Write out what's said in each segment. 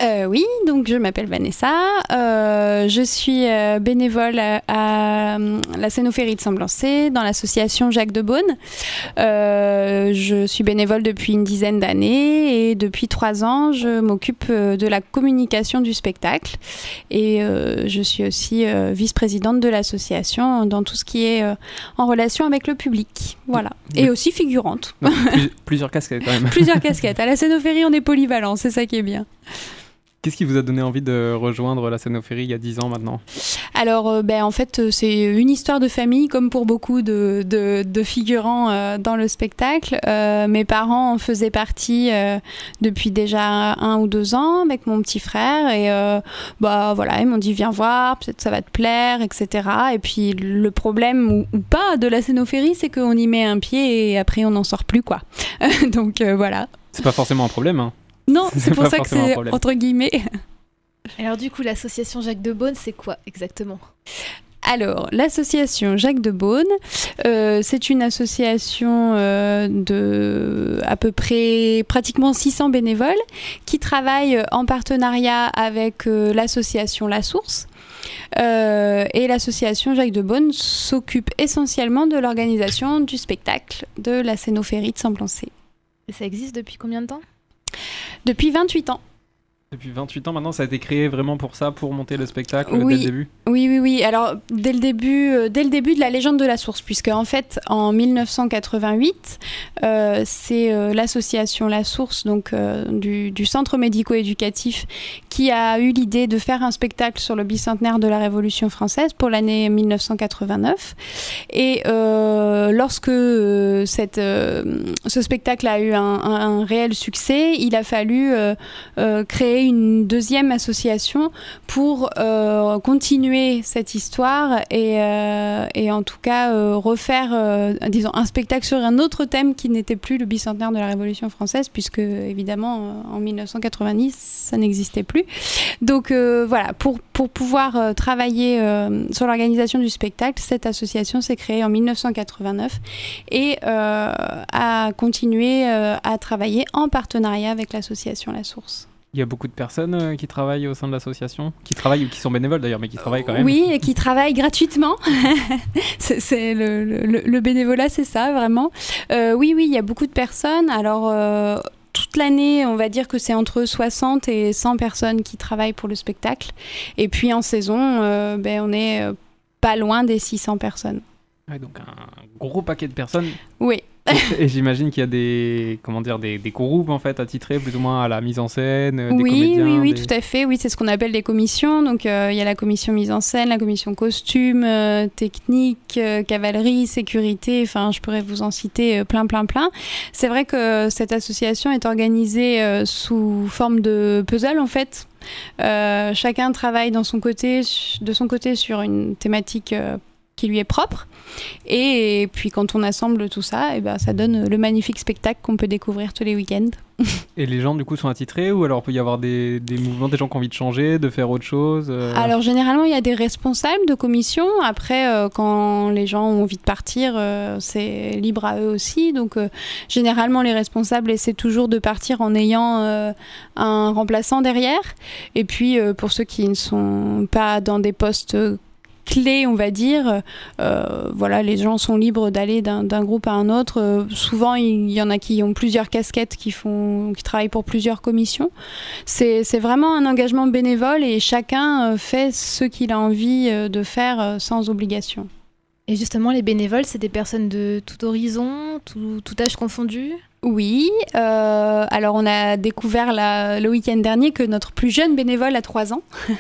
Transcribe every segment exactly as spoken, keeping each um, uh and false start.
Euh, oui, donc je m'appelle Vanessa, euh, je suis euh, bénévole à, à la Scénophérie de Semblançay, dans l'association Jacques de Beaune. Euh, je suis bénévole depuis une dizaine d'années et depuis trois ans, je m'occupe de la communication du spectacle et euh, je suis aussi euh, vice-présidente de l'association dans tout ce qui est euh, en relation avec le public. Voilà. Et aussi figurante. Donc, plus, plusieurs casquettes quand même. Plusieurs casquettes. À la Scénophérie, on est polyvalent, c'est ça qui est bien. Qu'est-ce qui vous a donné envie de rejoindre la Scénophérie il y a dix ans maintenant ? Alors, euh, ben, en fait, euh, c'est une histoire de famille, comme pour beaucoup de, de, de figurants euh, dans le spectacle. Euh, mes parents en faisaient partie euh, depuis déjà un ou deux ans avec mon petit frère. Et euh, bah, voilà, ils m'ont dit, viens voir, peut-être ça va te plaire, et cetera. Et puis, le problème, ou, ou pas, de la Scénophérie, c'est qu'on y met un pied et après, on n'en sort plus, quoi. Donc, euh, voilà. C'est pas forcément un problème, hein. Non, c'est, c'est pour ça que c'est entre guillemets. Alors du coup, l'association Jacques de Beaune, c'est quoi exactement ? Alors, l'association Jacques de Beaune, euh, c'est une association euh, de à peu près pratiquement six cents bénévoles qui travaillent en partenariat avec euh, l'association La Source. Euh, et l'association Jacques de Beaune s'occupe essentiellement de l'organisation du spectacle de la Scénophérie de Semblançay. Et ça existe depuis combien de temps ? Depuis vingt-huit ans. Depuis vingt-huit ans maintenant, ça a été créé vraiment pour ça, pour monter le spectacle oui, dès le début ? Oui, oui, oui. Alors, dès le début, euh, dès le début de la légende de la source, puisque en fait, en dix-neuf cent quatre-vingt-huit, euh, c'est euh, l'association La Source, donc euh, du, du centre médico-éducatif, qui a eu l'idée de faire un spectacle sur le bicentenaire de la Révolution française pour l'année dix-neuf cent quatre-vingt-neuf. Et euh, lorsque euh, cette, euh, ce spectacle a eu un, un, un réel succès, il a fallu euh, euh, créer une deuxième association pour euh, continuer cette histoire et, euh, et en tout cas euh, refaire euh, disons, un spectacle sur un autre thème qui n'était plus le bicentenaire de la Révolution française, puisque évidemment en dix-neuf cent quatre-vingt-dix ça n'existait plus. Donc euh, voilà, pour, pour pouvoir euh, travailler euh, sur l'organisation du spectacle, cette association s'est créée en dix-neuf cent quatre-vingt-neuf et euh, a continué euh, à travailler en partenariat avec l'association La Source. Il y a beaucoup de personnes euh, qui travaillent au sein de l'association, qui travaillent ou qui sont bénévoles d'ailleurs, mais qui travaillent quand même. Oui, et qui travaillent gratuitement. c'est, c'est le, le, le bénévolat, c'est ça, vraiment. Euh, oui, oui, il y a beaucoup de personnes. Alors, euh, toute l'année, on va dire que c'est entre soixante et cent personnes qui travaillent pour le spectacle. Et puis en saison, euh, ben, on est euh, pas loin des six cents personnes. Ouais, donc un gros paquet de personnes. Oui. Et j'imagine qu'il y a des, comment dire, des, des groupes en fait attitrés plus ou moins à la mise en scène, des oui, comédiens. Oui, oui, des... tout à fait. Oui, c'est ce qu'on appelle des commissions. Donc euh, il y a la commission mise en scène, la commission costume, euh, technique, euh, cavalerie, sécurité. Enfin, je pourrais vous en citer euh, plein, plein, plein. C'est vrai que cette association est organisée euh, sous forme de puzzle en fait. Euh, chacun travaille dans son côté, de son côté sur une thématique euh, qui lui est propre. Et puis quand on assemble tout ça, et ben, ça donne le magnifique spectacle qu'on peut découvrir tous les week-ends. Et les gens du coup sont attitrés, ou alors il peut y avoir des, des mouvements, des gens qui ont envie de changer, de faire autre chose euh... Alors généralement il y a des responsables de commission. Après euh, quand les gens ont envie de partir, euh, c'est libre à eux aussi. Donc euh, généralement les responsables essaient toujours de partir en ayant euh, un remplaçant derrière. Et puis euh, pour ceux qui ne sont pas dans des postes clés, on va dire, euh, voilà, les gens sont libres d'aller d'un, d'un groupe à un autre. Euh, souvent, il y en a qui ont plusieurs casquettes, qui font, qui travaillent pour plusieurs commissions. C'est, c'est vraiment un engagement bénévole et chacun euh, fait ce qu'il a envie euh, de faire euh, sans obligation. Et justement, les bénévoles, c'est des personnes de tout horizon, tout, tout âge confondu ? Oui, euh, alors on a découvert la, le week-end dernier que notre plus jeune bénévole a trois ans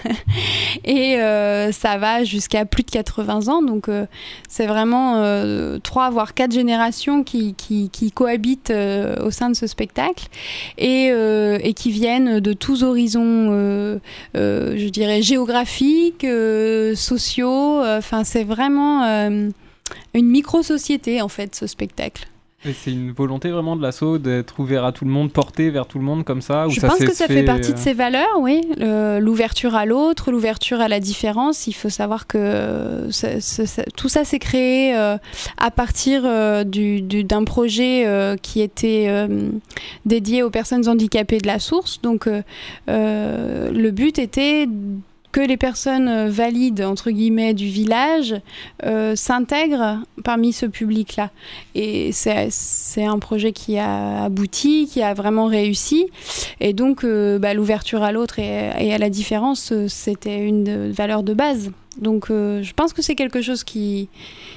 et euh, ça va jusqu'à plus de quatre-vingts ans, donc euh, c'est vraiment euh, trois voire quatre générations qui, qui, qui cohabitent euh, au sein de ce spectacle et, euh, et qui viennent de tous horizons, euh, euh, je dirais géographiques, euh, sociaux, enfin euh, c'est vraiment euh, une micro-société en fait ce spectacle. Et c'est une volonté vraiment de l'asso d'être ouvert à tout le monde, porté vers tout le monde comme ça, ou Je ça pense s'est que ça fait, fait partie euh... de ses valeurs, oui. Le, l'ouverture à l'autre, l'ouverture à la différence. Il faut savoir que ça, ça, ça, tout ça s'est créé euh, à partir euh, du, du, d'un projet euh, qui était euh, dédié aux personnes handicapées de la Source. Donc euh, euh, le but était que les personnes valides, entre guillemets, du village euh, s'intègrent parmi ce public-là. Et c'est, c'est un projet qui a abouti, qui a vraiment réussi. Et donc, euh, bah, l'ouverture à l'autre et, et à la différence, c'était une valeur de base. Donc, euh, je pense que c'est quelque chose qui,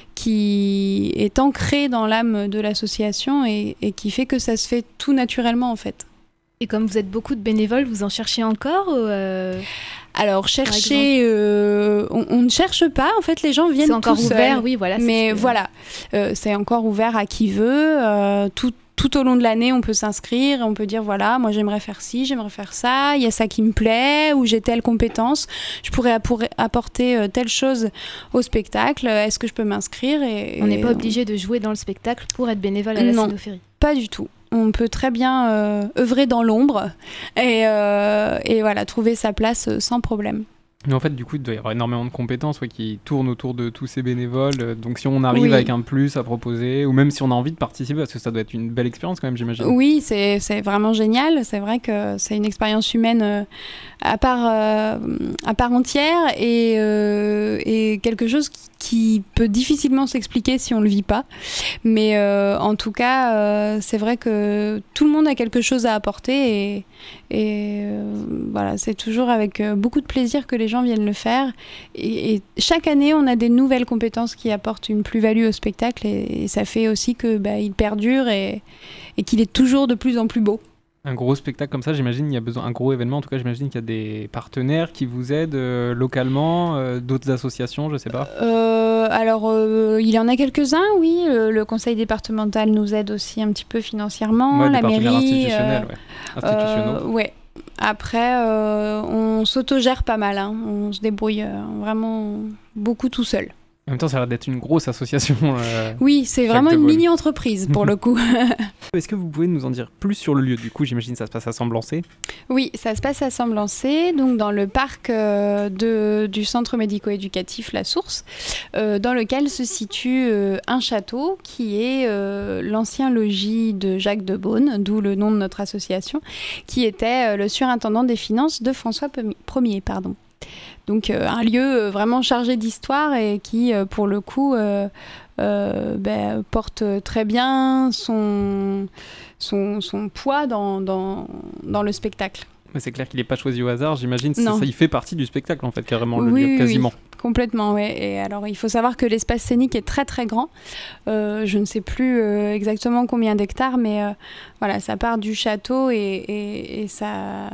qui est ancré dans l'âme de l'association et, et qui fait que ça se fait tout naturellement, en fait. Et comme vous êtes beaucoup de bénévoles, vous en cherchez encore euh... Alors, chercher, euh, on, on ne cherche pas. En fait, les gens viennent tout seuls. C'est encore ouvert, oui, voilà. Mais c'est voilà, euh, c'est encore ouvert à qui veut. Euh, tout, tout au long de l'année, on peut s'inscrire. On peut dire, voilà, moi, j'aimerais faire ci, j'aimerais faire ça. Il y a ça qui me plaît, ou j'ai telle compétence. Je pourrais appor- apporter euh, telle chose au spectacle. Est-ce que je peux m'inscrire et, On n'est pas et... obligé de jouer dans le spectacle pour être bénévole à la Non, Cynophérie. Pas du tout. On peut très bien euh, œuvrer dans l'ombre et, euh, et voilà, trouver sa place euh, sans problème. Mais en fait, du coup, il doit y avoir énormément de compétences ouais, qui tournent autour de tous ces bénévoles. Donc, si on arrive oui. avec un plus à proposer, ou même si on a envie de participer, parce que ça doit être une belle expérience quand même, j'imagine. Oui, c'est, c'est vraiment génial. C'est vrai que c'est une expérience humaine euh, à, part, euh, à part entière et, euh, et quelque chose qui, qui peut difficilement s'expliquer si on ne le vit pas. Mais euh, en tout cas, euh, c'est vrai que tout le monde a quelque chose à apporter et, et euh, voilà, c'est toujours avec beaucoup de plaisir que les gens viennent le faire. Et, et chaque année, on a des nouvelles compétences qui apportent une plus-value au spectacle et, et ça fait aussi que bah, il perdure et, et qu'il est toujours de plus en plus beau. Un gros spectacle comme ça, j'imagine, il y a besoin, un gros événement, en tout cas, j'imagine qu'il y a des partenaires qui vous aident euh, localement, euh, d'autres associations, je sais pas. Euh, alors, euh, il y en a quelques-uns, oui. Le, le conseil départemental nous aide aussi un petit peu financièrement, ouais, la des partenaires mairie. institutionnels, euh, ouais. Institutionnels. Euh, ouais. Après, euh, on s'autogère pas mal, hein. On se débrouille euh, vraiment beaucoup tout seul. En même temps, ça a l'air d'être une grosse association. Euh, oui, c'est vraiment une mini-entreprise pour le coup. Est-ce que vous pouvez nous en dire plus sur le lieu ? Du coup, j'imagine que ça se passe à Semblançay. Oui, ça se passe à Semblançay, donc dans le parc euh, de, du centre médico-éducatif La Source, euh, dans lequel se situe euh, un château qui est euh, l'ancien logis de Jacques de Beaune, d'où le nom de notre association, qui était euh, le surintendant des finances de François Ier. Pardon. Donc euh, un lieu euh, vraiment chargé d'histoire et qui, euh, pour le coup, euh, euh, bah, porte très bien son, son, son poids dans, dans, dans le spectacle. Mais c'est clair qu'il n'est pas choisi au hasard, j'imagine. Ça, non. il fait partie du spectacle, en fait, carrément, le oui, lieu, quasiment. Oui, complètement, oui. Et alors, il faut savoir que l'espace scénique est très, très grand. Euh, je ne sais plus euh, exactement combien d'hectares, mais euh, voilà, ça part du château et, et, et ça,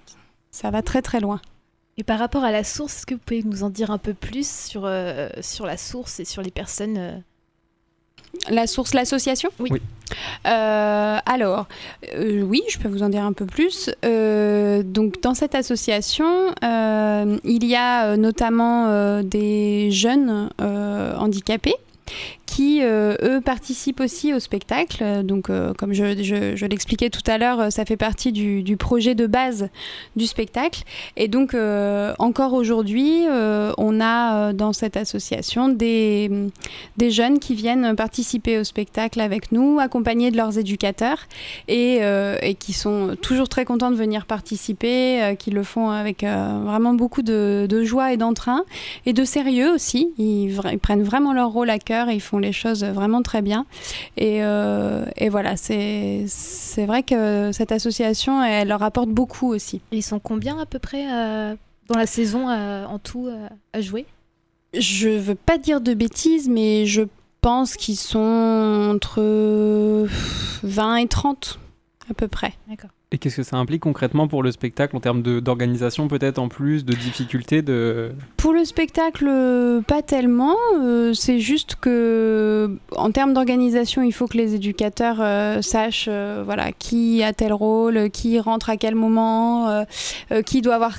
ça va très, très loin. Et par rapport à la source, est-ce que vous pouvez nous en dire un peu plus sur, euh, sur la source et sur les personnes euh... La source, l'association ? Oui. oui. Euh, alors, euh, oui, je peux vous en dire un peu plus. Euh, donc, dans cette association, euh, il y a notamment euh, des jeunes euh, handicapés qui, euh, eux, participent aussi au spectacle. Donc, euh, comme je, je, je l'expliquais tout à l'heure, ça fait partie du, du projet de base du spectacle. Et donc, euh, encore aujourd'hui, euh, on a euh, dans cette association des, des jeunes qui viennent participer au spectacle avec nous, accompagnés de leurs éducateurs, et, euh, et qui sont toujours très contents de venir participer, euh, qui le font avec euh, vraiment beaucoup de, de joie et d'entrain, et de sérieux aussi. Ils, vra- ils prennent vraiment leur rôle à cœur et ils font les choses vraiment très bien. Et, euh, et voilà, c'est, c'est vrai que cette association, elle leur apporte beaucoup aussi. Et ils sont combien à peu près euh, dans la saison euh, en tout euh, à jouer ? Je veux pas dire de bêtises, mais je pense qu'ils sont entre vingt et trente à peu près. D'accord. Et qu'est-ce que ça implique concrètement pour le spectacle en termes de, d'organisation, peut-être en plus, de difficultés de... Pour le spectacle, euh, pas tellement. Euh, c'est juste que, en termes d'organisation, il faut que les éducateurs euh, sachent euh, voilà, qui a tel rôle, qui rentre à quel moment, euh, euh, qui doit avoir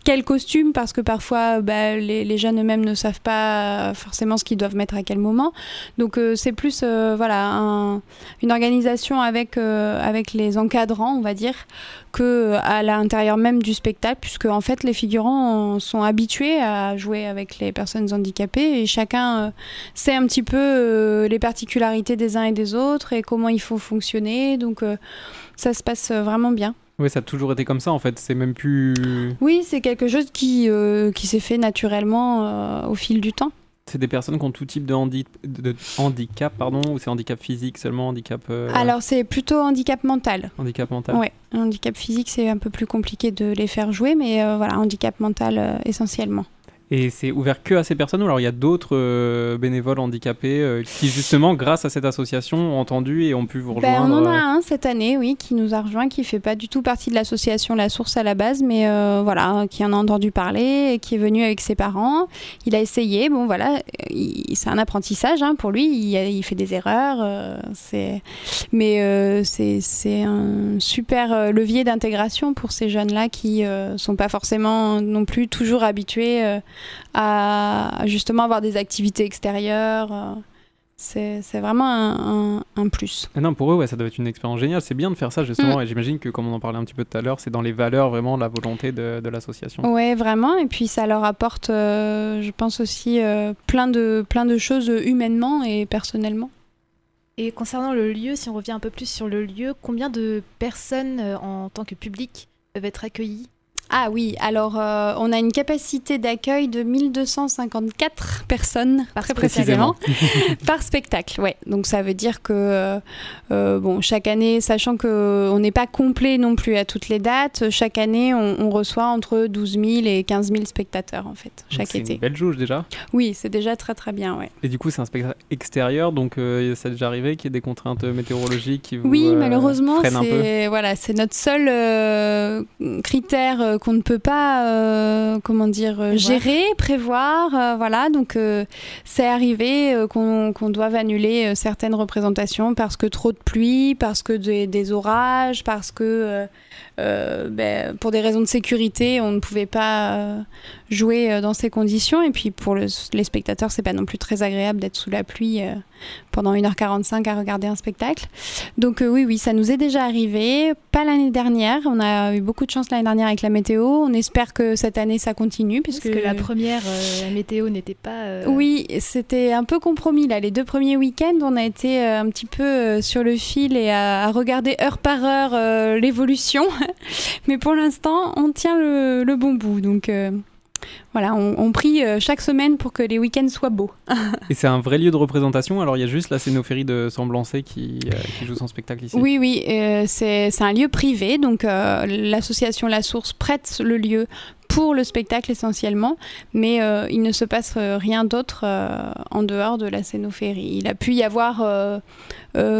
quel costume, parce que parfois bah, les, les jeunes eux-mêmes ne savent pas forcément ce qu'ils doivent mettre à quel moment. Donc euh, c'est plus euh, voilà, un, une organisation avec, euh, avec les encadrants, on va dire, qu'à l'intérieur même du spectacle, puisque en fait les figurants sont habitués à jouer avec les personnes handicapées et chacun euh, sait un petit peu euh, les particularités des uns et des autres et comment il faut fonctionner. Donc euh, ça se passe vraiment bien. Oui, ça a toujours été comme ça en fait, c'est même plus... Oui, c'est quelque chose qui, euh, qui s'est fait naturellement euh, au fil du temps. C'est des personnes qui ont tout type de, handi- de handicap, pardon, ou c'est handicap physique seulement, handicap... Euh... Alors c'est plutôt handicap mental. Handicap mental. Oui, handicap physique c'est un peu plus compliqué de les faire jouer, mais euh, voilà, handicap mental euh, essentiellement. Et c'est ouvert que à ces personnes ou alors il y a d'autres euh, bénévoles handicapés euh, qui justement grâce à cette association ont entendu et ont pu vous rejoindre? Ben, on en a un cette année, oui, qui nous a rejoint, qui fait pas du tout partie de l'association La Source à la base, mais euh, voilà, qui en a entendu parler, et qui est venu avec ses parents. Il a essayé, bon voilà, il, c'est un apprentissage hein, pour lui, il, il fait des erreurs, euh, c'est, mais euh, c'est, c'est un super levier d'intégration pour ces jeunes-là qui euh, sont pas forcément non plus toujours habitués euh, à justement avoir des activités extérieures. C'est, c'est vraiment un, un, un plus. Et non, pour eux, ouais, ça doit être une expérience géniale. C'est bien de faire ça justement. Mmh. Et j'imagine que, comme on en parlait un petit peu tout à l'heure, c'est dans les valeurs vraiment la volonté de, de l'association. Ouais, vraiment. Et puis ça leur apporte, euh, je pense aussi, euh, plein de, plein de choses humainement et personnellement. Et concernant le lieu, si on revient un peu plus sur le lieu, combien de personnes euh, en tant que public peuvent être accueillies ? Ah oui, alors euh, on a une capacité d'accueil de mille deux cent cinquante-quatre personnes, par très précisément, par spectacle. Ouais. Donc ça veut dire que, euh, bon, chaque année, sachant qu'on n'est pas complet non plus à toutes les dates, chaque année on, on reçoit entre douze mille et quinze mille spectateurs en fait, chaque donc été. C'est une belle jauge déjà. Oui, c'est déjà très très bien, ouais. Et du coup c'est un spectacle extérieur, donc euh, ça a déjà arrivé qu'il y ait des contraintes météorologiques qui vous Oui, euh, malheureusement, freinent un peu. c'est, voilà, c'est notre seul euh, critère euh, qu'on ne peut pas euh, comment dire prévoir. gérer, prévoir, euh, voilà, donc euh, c'est arrivé euh, qu'on, qu'on doive annuler euh, certaines représentations parce que trop de pluie, parce que des, des orages, parce que euh, euh, ben, pour des raisons de sécurité on ne pouvait pas euh, jouer euh, dans ces conditions, et puis pour le, les spectateurs c'est pas non plus très agréable d'être sous la pluie euh, pendant une heure quarante-cinq à regarder un spectacle. Donc euh, oui, oui, ça nous est déjà arrivé, pas l'année dernière, on a eu beaucoup de chance l'année dernière avec la météo, on espère que cette année ça continue. Puisque Parce que la première, euh, la météo n'était pas... Euh... Oui, c'était un peu compromis là, les deux premiers week-ends on a été euh, un petit peu euh, sur le fil et à, à regarder heure par heure euh, l'évolution, mais pour l'instant on tient le, le bon bout, donc... Euh... Voilà, on, on prie euh, chaque semaine pour que les week-ends soient beaux. Et c'est un vrai lieu de représentation, alors il y a juste la Scénophérie de Semblancé qui, euh, qui joue son spectacle ici. Oui, oui, euh, c'est, c'est un lieu privé, donc euh, l'association La Source prête le lieu pour le spectacle essentiellement, mais euh, il ne se passe euh, rien d'autre euh, en dehors de la Scénophérie. Il a pu y avoir... Euh, euh,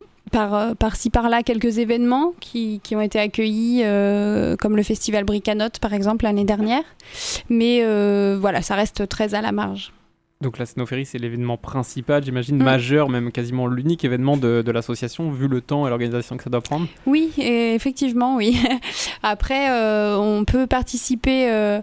Par, par-ci par-là quelques événements qui, qui ont été accueillis euh, comme le festival Bricanote par exemple l'année dernière, mais euh, voilà, ça reste très à la marge. Donc la Scénophérie c'est l'événement principal, j'imagine, mmh. majeur, même quasiment l'unique événement de, de l'association vu le temps et l'organisation que ça doit prendre. Oui, et effectivement, oui. Après euh, on peut participer euh,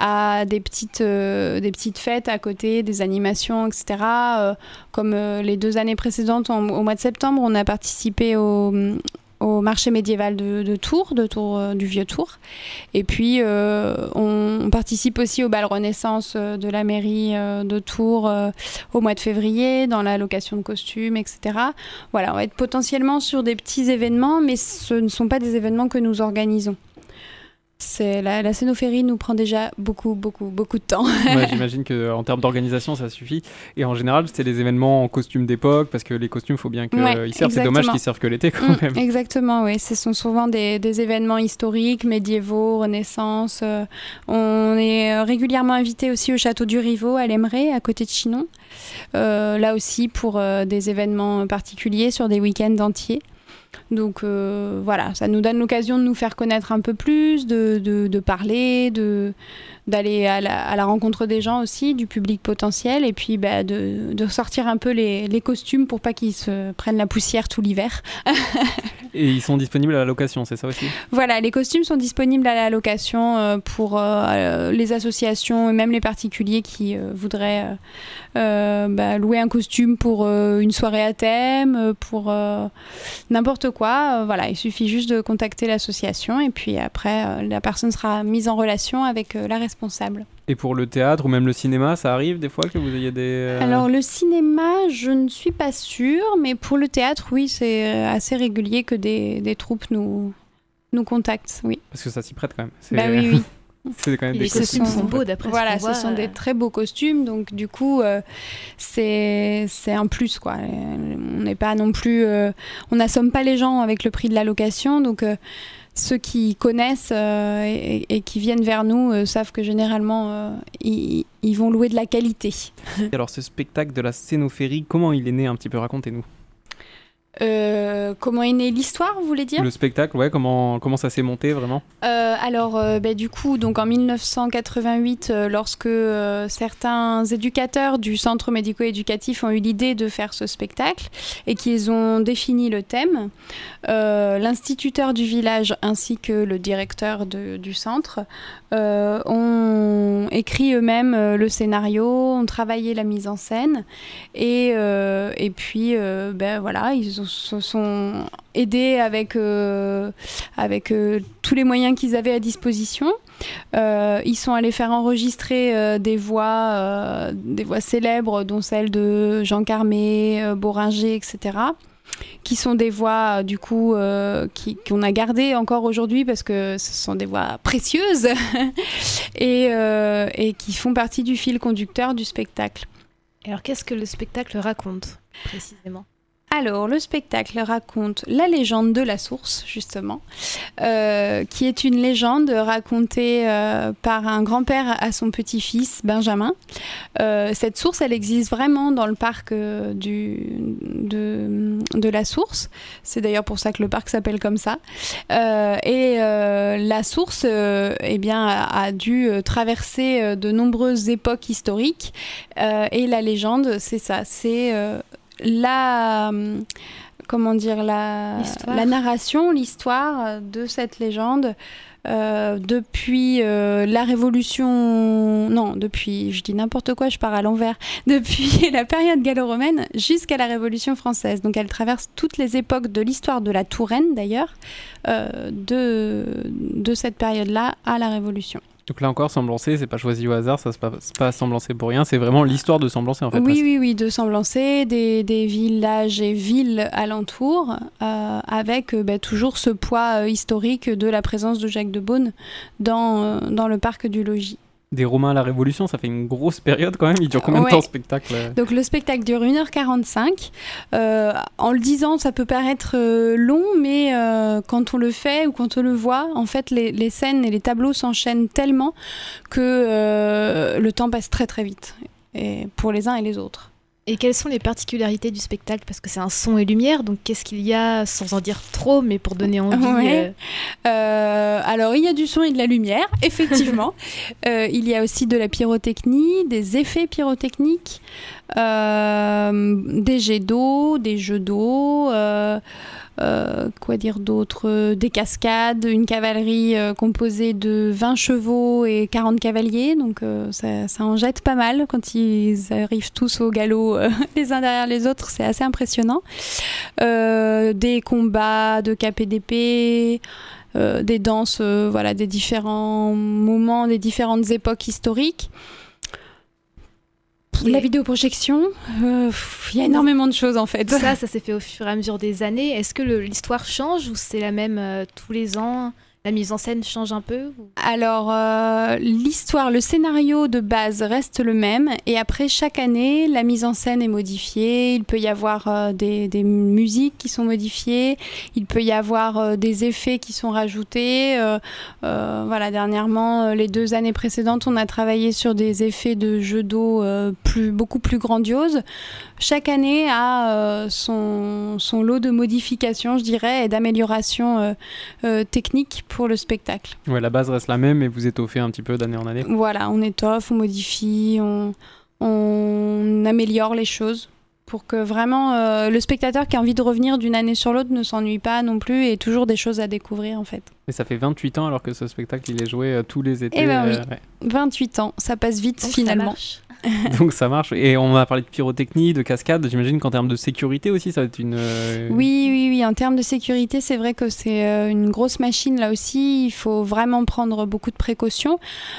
à des petites, euh, des petites fêtes à côté, des animations, et cetera. Euh, comme euh, les deux années précédentes, en, au mois de septembre, on a participé au... au marché médiéval de, de Tours, de Tours euh, du Vieux-Tours. Et puis, euh, on, on participe aussi au bal Renaissance euh, de la mairie euh, de Tours euh, au mois de février, dans la location de costumes, et cetera. Voilà, on va être potentiellement sur des petits événements, mais ce ne sont pas des événements que nous organisons. C'est la, la Scénophérie nous prend déjà beaucoup, beaucoup, beaucoup de temps. Ouais, j'imagine qu'en termes d'organisation, ça suffit. Et en général, c'est les événements en costume d'époque, parce que les costumes, il faut bien qu'ils ouais, servent. Exactement. C'est dommage qu'ils servent que l'été quand mmh, même. Exactement, oui. Ce sont souvent des, des événements historiques, médiévaux, Renaissance. Euh, on est régulièrement invité aussi au château du Rivaux, à l'Aimerais, à côté de Chinon. Euh, là aussi, pour euh, des événements particuliers, sur des week-ends entiers. Donc euh, voilà, ça nous donne l'occasion de nous faire connaître un peu plus, de, de, de parler, de, d'aller à la, à la rencontre des gens aussi, du public potentiel, et puis bah, de, de sortir un peu les, les costumes pour pas qu'ils se prennent la poussière tout l'hiver. Et ils sont disponibles à la location, c'est ça aussi ? Voilà, les costumes sont disponibles à la location euh, pour euh, les associations et même les particuliers qui euh, voudraient euh, euh, bah, louer un costume pour euh, une soirée à thème, pour euh, n'importe quoi. Euh, voilà, il suffit juste de contacter l'association et puis après, euh, la personne sera mise en relation avec euh, la responsable. Et pour le théâtre ou même le cinéma, ça arrive des fois que vous ayez des... Euh... Alors le cinéma, je ne suis pas sûre, mais pour le théâtre, oui, c'est assez régulier que des, des troupes nous, nous contactent, oui. Parce que ça s'y prête quand même. C'est... Bah oui, oui. C'est quand même et des les costumes sont... sont beaux d'après voilà, ce qu'on voit. Ce sont euh... des très beaux costumes, donc du coup, euh, c'est, c'est un plus, quoi. On n'est pas non plus... Euh, on n'assomme pas les gens avec le prix de la location, donc... Euh, ceux qui connaissent euh, et, et qui viennent vers nous euh, savent que généralement, euh, ils, ils vont louer de la qualité. Alors ce spectacle de la Scénophérie, comment il est né un petit peu ? Racontez-nous. Euh, comment est née l'histoire, vous voulez dire ? Le spectacle, ouais, comment, comment ça s'est monté vraiment ? euh, Alors, euh, bah, du coup, donc en mille neuf cent quatre-vingt-huit, euh, lorsque euh, certains éducateurs du centre médico-éducatif ont eu l'idée de faire ce spectacle et qu'ils ont défini le thème, euh, l'instituteur du village ainsi que le directeur de, du centre euh, ont écrit eux-mêmes euh, le scénario, ont travaillé la mise en scène et, euh, et puis, euh, ben voilà, ils ont se sont aidés avec, euh, avec euh, tous les moyens qu'ils avaient à disposition. Euh, ils sont allés faire enregistrer euh, des voix, euh, des voix célèbres, dont celle de Jean Carmé, euh, Boringer, et cetera, qui sont des voix, du coup, euh, qui, qu'on a gardées encore aujourd'hui parce que ce sont des voix précieuses et, euh, et qui font partie du fil conducteur du spectacle. Alors, qu'est-ce que le spectacle raconte, précisément ? Alors, le spectacle raconte la légende de la source, justement, euh, qui est une légende racontée euh, par un grand-père à son petit-fils, Benjamin. Euh, cette source, elle existe vraiment dans le parc euh, du, de, de la source. C'est d'ailleurs pour ça que le parc s'appelle comme ça. Euh, et euh, la source euh, eh bien, a, a dû traverser de nombreuses époques historiques. Euh, et la légende, c'est ça, c'est... Euh, la comment dire la, la narration, l'histoire de cette légende euh, depuis euh, la Révolution, non, depuis, je dis n'importe quoi, je pars à l'envers, depuis la période gallo-romaine jusqu'à la Révolution française. Donc elle traverse toutes les époques de l'histoire de la Touraine d'ailleurs, euh, de, de cette période-là à la Révolution. Donc là encore, Semblançay, c'est pas choisi au hasard, ça se passe pas Semblançay pour rien, c'est vraiment l'histoire de Semblançay en fait. Oui, presque. oui, oui, de Semblançay, des, des villages et villes alentours, euh, avec euh, bah, toujours ce poids euh, historique de la présence de Jacques de Beaune dans, euh, dans le parc du Logis. Des Romains à la Révolution, ça fait une grosse période quand même. Il dure combien de ouais. temps ce spectacle ? Donc le spectacle dure une heure quarante-cinq. Euh, en le disant, ça peut paraître euh, long, mais euh, quand on le fait ou quand on le voit, en fait, les, les scènes et les tableaux s'enchaînent tellement que euh, le temps passe très très vite, et pour les uns et les autres. Et quelles sont les particularités du spectacle ? Parce que c'est un son et lumière, donc qu'est-ce qu'il y a, sans en dire trop, mais pour donner envie ouais. euh... Euh, Alors, il y a du son et de la lumière, effectivement. euh, il y a aussi de la pyrotechnie, des effets pyrotechniques, euh, des jets d'eau, des jeux d'eau... Euh, Euh, quoi dire d'autre ? Des cascades, une cavalerie euh, composée de vingt chevaux et quarante cavaliers, donc euh, ça, ça en jette pas mal quand ils arrivent tous au galop euh, les uns derrière les autres, c'est assez impressionnant. Euh, des combats de cap et d'épée, euh, des danses, euh, voilà, des différents moments, des différentes époques historiques. La vidéoprojection, il euh, y a énormément de choses en fait. Ça, ça s'est fait au fur et à mesure des années. Est-ce que le, l'histoire change ou c'est la même euh, tous les ans ? La mise en scène change un peu ou... Alors, euh, l'histoire, le scénario de base reste le même. Et après, chaque année, la mise en scène est modifiée. Il peut y avoir euh, des, des musiques qui sont modifiées. Il peut y avoir euh, des effets qui sont rajoutés. Euh, euh, voilà, dernièrement, euh, les deux années précédentes, on a travaillé sur des effets de jeux d'eau euh, plus, beaucoup plus grandioses. Chaque année a euh, son, son lot de modifications, je dirais, et d'améliorations euh, euh, techniques pour le spectacle. Ouais, la base reste la même et vous étoffez un petit peu d'année en année. Voilà, on étoffe, on modifie, on, on améliore les choses pour que vraiment euh, le spectateur qui a envie de revenir d'une année sur l'autre ne s'ennuie pas non plus et ait toujours des choses à découvrir en fait. Et ça fait vingt-huit ans alors que ce spectacle il est joué euh, tous les étés. Eh ben oui, euh, ouais. vingt-huit ans, ça passe vite. Donc finalement. Ça Donc ça marche. Et on a parlé de pyrotechnie, de cascade. J'imagine qu'en termes de sécurité aussi, ça va être une... Euh... Oui, oui, oui. En termes de sécurité, c'est vrai que c'est euh, une grosse machine là aussi. Il faut vraiment prendre beaucoup de précautions.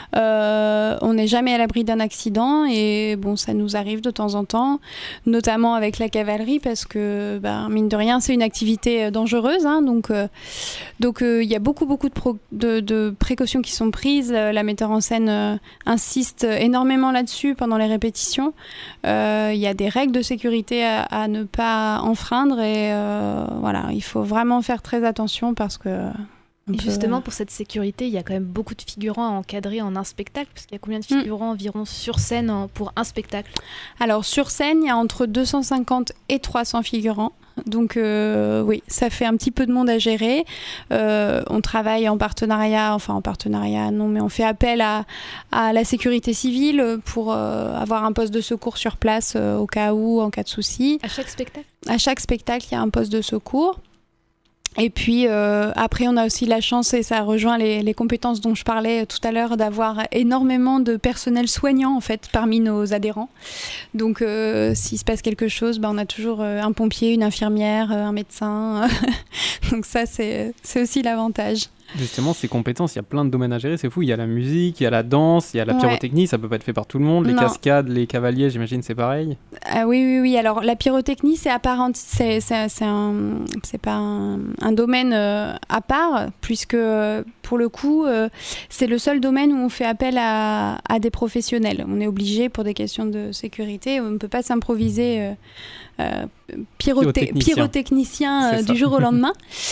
Euh, on n'est jamais à l'abri d'un accident et bon, ça nous arrive de temps en temps, notamment avec la cavalerie parce que, ben, mine de rien, c'est une activité dangereuse. Hein, donc, euh, donc, il euh, y a beaucoup, beaucoup de, pro- de, de précautions qui sont prises. La metteur en scène euh, insiste énormément là-dessus pendant les répétitions. Il euh, y a des règles de sécurité à, à ne pas enfreindre et euh, voilà, il faut vraiment faire très attention parce que... Et peut... justement, pour cette sécurité, il y a quand même beaucoup de figurants à encadrer en un spectacle, parce qu'il y a combien de figurants mmh. environ sur scène en, pour un spectacle ? Alors, sur scène, il y a entre deux cent cinquante et trois cents figurants. Donc euh, oui, ça fait un petit peu de monde à gérer. Euh, on travaille en partenariat, enfin en partenariat non, mais on fait appel à, à la sécurité civile pour euh, avoir un poste de secours sur place euh, au cas où, en cas de souci. À chaque spectacle ? À chaque spectacle, il y a un poste de secours. Et puis euh, après, on a aussi la chance, et ça rejoint les, les compétences dont je parlais tout à l'heure, d'avoir énormément de personnel soignant en fait parmi nos adhérents. Donc euh, s'il se passe quelque chose, ben, on a toujours euh, un pompier, une infirmière, euh, un médecin. Donc ça, c'est, c'est aussi l'avantage. Justement, ces compétences, il y a plein de domaines à gérer, c'est fou. Il y a la musique, il y a la danse, il y a la pyrotechnie, ouais. Ça peut pas être fait par tout le monde. Les non. cascades, les cavaliers, j'imagine, c'est pareil. Ah oui, oui, oui. Alors la pyrotechnie, c'est à part, enti- c'est, c'est, c'est, un, c'est pas un, un domaine euh, à part, puisque euh, pour le coup, euh, c'est le seul domaine où on fait appel à, à des professionnels. On est obligé pour des questions de sécurité, on ne peut pas s'improviser. Euh, Euh, pyrote- pyrotechnicien, pyrotechnicien euh, du jour au lendemain.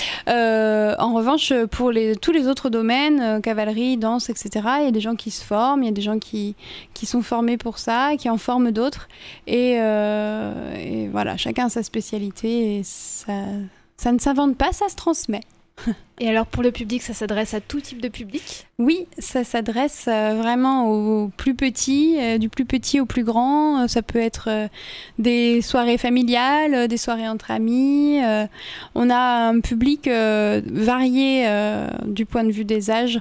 Euh, en revanche, pour les, tous les autres domaines, euh, cavalerie, danse, et cetera, il y a des gens qui se forment, il y a des gens qui, qui sont formés pour ça, qui en forment d'autres. Et, euh, et voilà, chacun a sa spécialité et ça, ça ne s'invente pas, ça se transmet. Et alors pour le public, ça s'adresse à tout type de public ? Oui, ça s'adresse euh, vraiment aux plus petits, euh, du plus petit au plus grand. Euh, ça peut être euh, des soirées familiales, euh, des soirées entre amis. Euh, on a un public euh, varié euh, du point de vue des âges.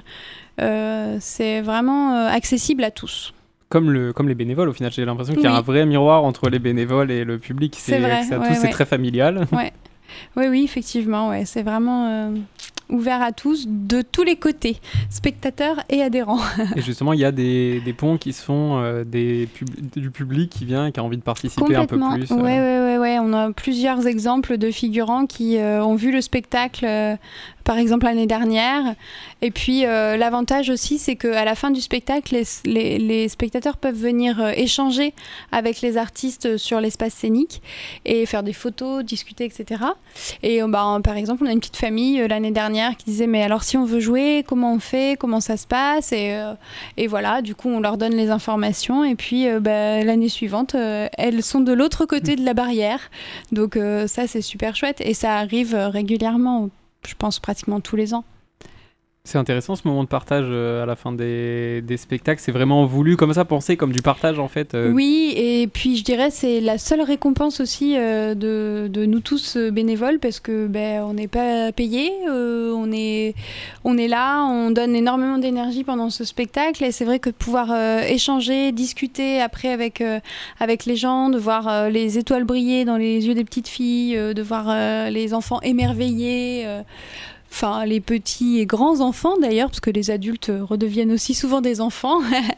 Euh, c'est vraiment euh, accessible à tous. Comme, le, comme les bénévoles, au final, j'ai l'impression qu'il y a oui. un vrai miroir entre les bénévoles et le public. C'est, c'est vrai, accès à ouais, tous, ouais. C'est très familial. Ouais. Oui, oui, effectivement, ouais. C'est vraiment euh, ouvert à tous, de tous les côtés, spectateurs et adhérents. Et justement, il y a des, des ponts qui se font, euh, des pub- du public qui vient et qui a envie de participer un peu plus. Oui, euh... oui, oui. On a plusieurs exemples de figurants qui euh, ont vu le spectacle, euh, par exemple, l'année dernière. Et puis, euh, l'avantage aussi, c'est qu'à la fin du spectacle, les, les, les spectateurs peuvent venir euh, échanger avec les artistes sur l'espace scénique et faire des photos, discuter, et cetera. Et bah, par exemple, on a une petite famille euh, l'année dernière qui disait « Mais alors, si on veut jouer, comment on fait ? Comment ça se passe ?» et, euh, et voilà, du coup, on leur donne les informations. Et puis, euh, bah, l'année suivante, euh, elles sont de l'autre côté de la barrière. Donc, euh, ça, c'est super chouette. Et ça arrive euh, régulièrement, je pense pratiquement tous les ans. C'est intéressant ce moment de partage euh, à la fin des, des spectacles. C'est vraiment voulu comme ça, pensé comme du partage en fait. Euh... Oui, et puis je dirais c'est la seule récompense aussi euh, de, de nous tous euh, bénévoles parce que ben, on n'est pas payés, euh, on, est, on est là, on donne énormément d'énergie pendant ce spectacle et c'est vrai que de pouvoir euh, échanger, discuter après avec, euh, avec les gens, de voir euh, les étoiles briller dans les yeux des petites filles, euh, de voir euh, les enfants émerveillés. Euh, enfin les petits et grands enfants d'ailleurs, parce que les adultes redeviennent aussi souvent des enfants.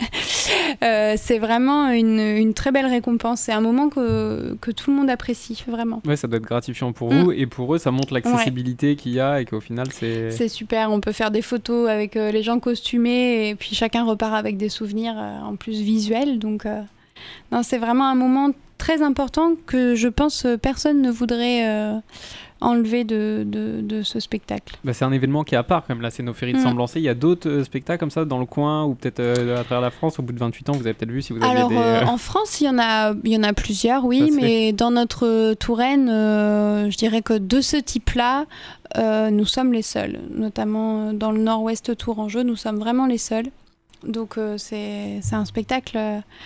euh, c'est vraiment une, une très belle récompense. C'est un moment que, que tout le monde apprécie, vraiment. Ouais, ça doit être gratifiant pour Mm. vous, et pour eux, ça montre l'accessibilité ouais. qu'il y a, et qu'au final, c'est... C'est super, on peut faire des photos avec euh, les gens costumés, et puis chacun repart avec des souvenirs euh, en plus visuels, donc euh, non, c'est vraiment un moment très important que je pense euh, personne ne voudrait euh, enlever de, de, de ce spectacle. Bah, c'est un événement qui est à part quand même, la Cénophérie de Mm. Semblançay. Il y a d'autres euh, spectacles comme ça dans le coin, ou peut-être euh, à travers la France. Au bout de vingt-huit ans, vous avez peut-être vu si vous aviez Alors des... euh, en France, il y en a, il y en a plusieurs, oui, mais dans notre Touraine, euh, je dirais que de ce type-là, euh, nous sommes les seuls. Notamment dans le nord-ouest tourangeau, nous sommes vraiment les seuls. Donc euh, c'est, c'est un spectacle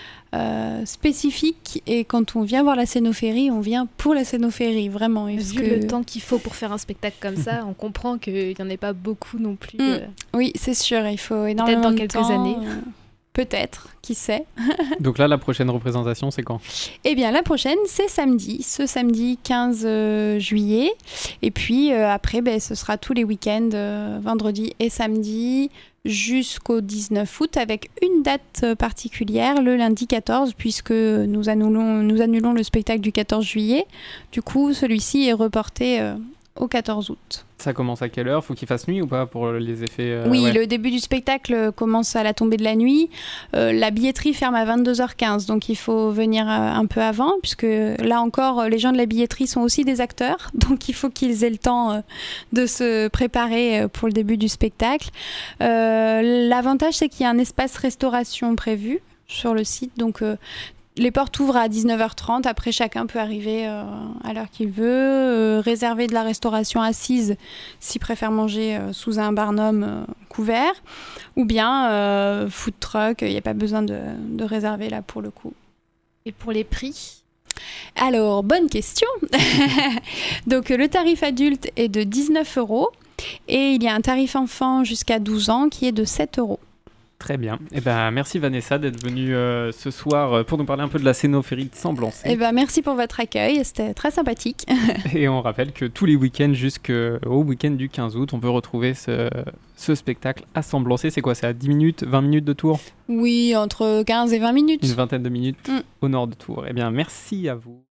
euh, spécifique, et quand on vient voir la Cénophérie, on vient pour la Cénophérie, vraiment. Vu que... le temps qu'il faut pour faire un spectacle comme ça, on comprend qu'il n'y en ait pas beaucoup non plus. Mmh. Euh... Oui, c'est sûr, il faut énormément Peut-être dans de quelques temps, années. Euh... Peut-être, qui sait. Donc là, la prochaine représentation, c'est quand ? Eh bien, la prochaine, c'est samedi, ce samedi quinze juillet. Et puis euh, après, ben, ce sera tous les week-ends, euh, vendredi et samedi, jusqu'au dix-neuf août, avec une date particulière, le lundi quatorze, puisque nous annulons, nous annulons le spectacle du quatorze juillet. Du coup, celui-ci est reporté euh, au quatorze août. Ça commence à quelle heure ? Faut qu'il fasse nuit ou pas pour les effets euh, Oui, ouais. Le début du spectacle commence à la tombée de la nuit. Euh, la billetterie ferme à vingt-deux heures quinze, donc il faut venir euh, un peu avant, puisque là encore, les gens de la billetterie sont aussi des acteurs, donc il faut qu'ils aient le temps euh, de se préparer euh, pour le début du spectacle. Euh, l'avantage, c'est qu'il y a un espace restauration prévu sur le site, donc... Euh, les portes ouvrent à dix-neuf heures trente, après chacun peut arriver euh, à l'heure qu'il veut, euh, réserver de la restauration assise s'il préfère manger euh, sous un barnum euh, couvert, ou bien euh, food truck, il n'y a pas besoin de, de réserver là pour le coup. Et pour les prix ? Alors, bonne question. Donc le tarif adulte est de dix-neuf euros, et il y a un tarif enfant jusqu'à douze ans qui est de sept euros. Très bien. Eh ben, merci Vanessa d'être venue euh, ce soir euh, pour nous parler un peu de la Cénophérie de Semblançay. Eh ben, merci pour votre accueil, c'était très sympathique. Et on rappelle que tous les week-ends jusqu'au week-end du quinze août, on peut retrouver ce, ce spectacle à Semblançay. C'est quoi ? C'est à dix minutes, vingt minutes de Tours ? Oui, entre quinze et vingt minutes. Une vingtaine de minutes mm. au nord de Tours. Eh bien, merci à vous.